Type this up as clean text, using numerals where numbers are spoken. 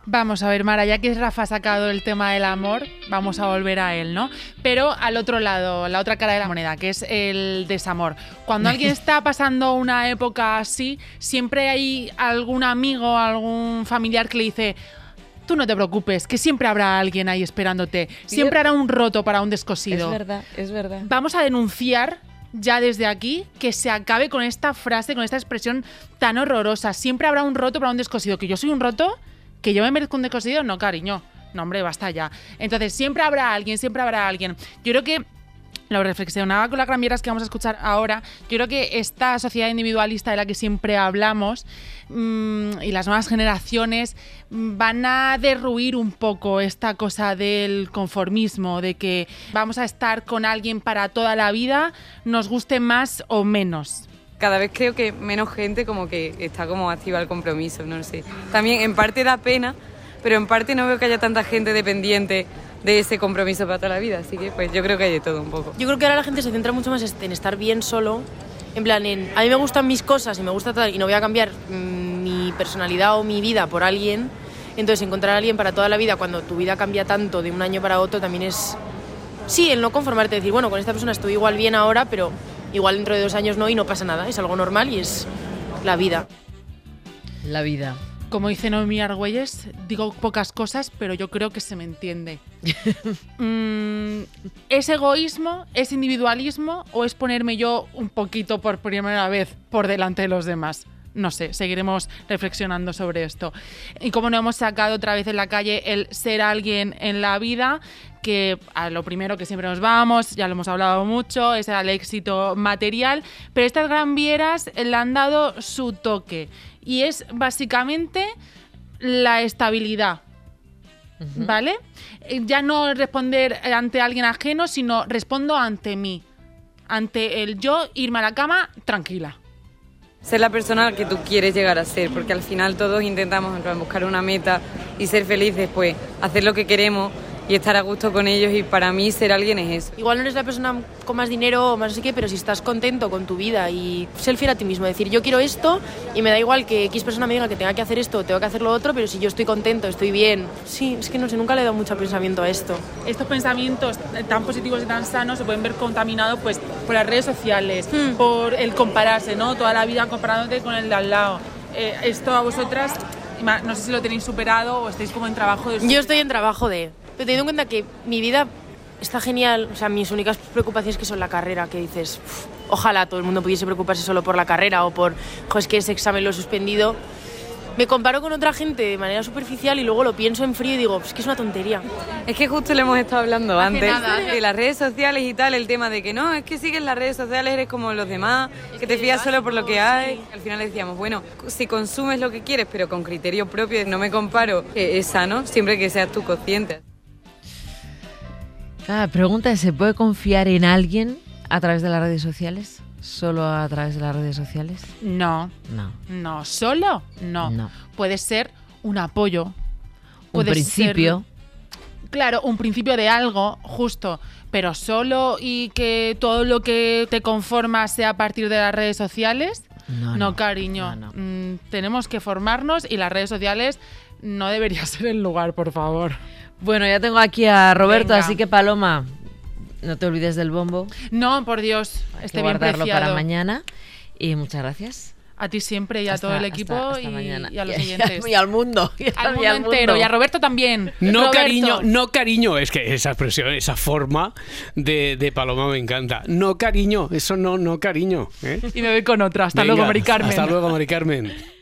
Vamos a ver, Mara, ya que Rafa ha sacado el tema del amor, vamos a volver a él, ¿no? Pero al otro lado, la otra cara de la moneda, que es el desamor. Cuando alguien está pasando una época así, siempre hay algún amigo, algún familiar que le dice: tú no te preocupes, que siempre habrá alguien ahí esperándote. Siempre hará un roto para un descosido. Es verdad. Vamos a denunciar ya desde aquí que se acabe con esta frase, con esta expresión tan horrorosa. Siempre habrá un roto para un descosido. ¿Que yo soy un roto? ¿Que yo me merezco un descosido? No, cariño. No, hombre, basta ya. Entonces, siempre habrá alguien, siempre habrá alguien. Yo creo que lo reflexionaba con las gramieras que vamos a escuchar ahora. Yo creo que esta sociedad individualista de la que siempre hablamos y las nuevas generaciones van a derruir un poco esta cosa del conformismo, de que vamos a estar con alguien para toda la vida, nos guste más o menos. Cada vez creo que menos gente como que está como activa al compromiso, no sé. También en parte da pena, pero en parte no veo que haya tanta gente dependiente de ese compromiso para toda la vida, así que pues yo creo que hay de todo un poco. Yo creo que ahora la gente se centra mucho más en estar bien solo, en plan, a mí me gustan mis cosas y me gusta tal, y no voy a cambiar mi personalidad o mi vida por alguien. Entonces encontrar a alguien para toda la vida cuando tu vida cambia tanto de un año para otro también es... Sí, el no conformarte, decir, bueno, con esta persona estoy igual bien ahora, pero igual dentro de 2 años no, y no pasa nada, es algo normal y es la vida. La vida. Como dice Noemí Argüelles, digo pocas cosas, pero yo creo que se me entiende. ¿Es egoísmo? ¿Es individualismo? ¿O es ponerme yo un poquito por primera vez por delante de los demás? No sé, seguiremos reflexionando sobre esto. Y como no hemos sacado otra vez en la calle el ser alguien en la vida, que a lo primero que siempre nos vamos, ya lo hemos hablado mucho, es al éxito material, pero estas granvieras le han dado su toque y es básicamente la estabilidad, ¿vale? Ya no responder ante alguien ajeno, sino respondo ante mí, ante el yo, irme a la cama tranquila. Ser la persona que tú quieres llegar a ser, porque al final todos intentamos buscar una meta y ser felices, pues hacer lo que queremos y estar a gusto con ellos, y para mí ser alguien es eso. Igual no eres la persona con más dinero o más así que, pero si estás contento con tu vida y ser fiel a ti mismo, decir yo quiero esto y me da igual que X persona me diga que tenga que hacer esto o tengo que hacer lo otro, pero si yo estoy contento, estoy bien. Sí, es que no sé, nunca le he dado mucho pensamiento a esto. Estos pensamientos tan positivos y tan sanos se pueden ver contaminados pues por las redes sociales, por el compararse, ¿no? Toda la vida comparándote con el de al lado. Esto a vosotras, no sé si lo tenéis superado o estáis como en trabajo de... Yo estoy en trabajo de... Pero teniendo en cuenta que mi vida está genial, o sea, mis únicas preocupaciones que son la carrera, que dices, ojalá todo el mundo pudiese preocuparse solo por la carrera o por, es que ese examen lo he suspendido. Me comparo con otra gente de manera superficial y luego lo pienso en frío y digo, es que es una tontería. Es que justo le hemos estado hablando antes nada, de las redes sociales y tal, el tema de que no, es que sigues las redes sociales, eres como los demás, que te fías solo por lo que hay. Al final le decíamos, bueno, si consumes lo que quieres, pero con criterio propio, no me comparo, es sano, siempre que seas tú consciente. La pregunta es, ¿se puede confiar en alguien a través de las redes sociales? ¿Solo a través de las redes sociales? No. ¿Solo? No. Puede ser un apoyo. Un principio. Claro, un principio de algo, justo, pero solo y que todo lo que te conforma sea a partir de las redes sociales. No, cariño. No. Tenemos que formarnos y las redes sociales no debería ser el lugar, por favor. Bueno, ya tengo aquí a Roberto, Venga. así que Paloma, no te olvides del bombo. No, por Dios, Hay esté que bien guardarlo preciado. para mañana. Y muchas gracias. A ti siempre y a Hasta- todo el hasta- equipo hasta y mañana. a los oyentes. Y al mundo. Al mundo entero y a Roberto también. No, Roberto. cariño, es que esa expresión, esa forma de Paloma me encanta. No, cariño, eso no, cariño. ¿Eh? Y me voy con otra. Hasta Venga, luego, Mari Carmen. Hasta luego, Mari Carmen.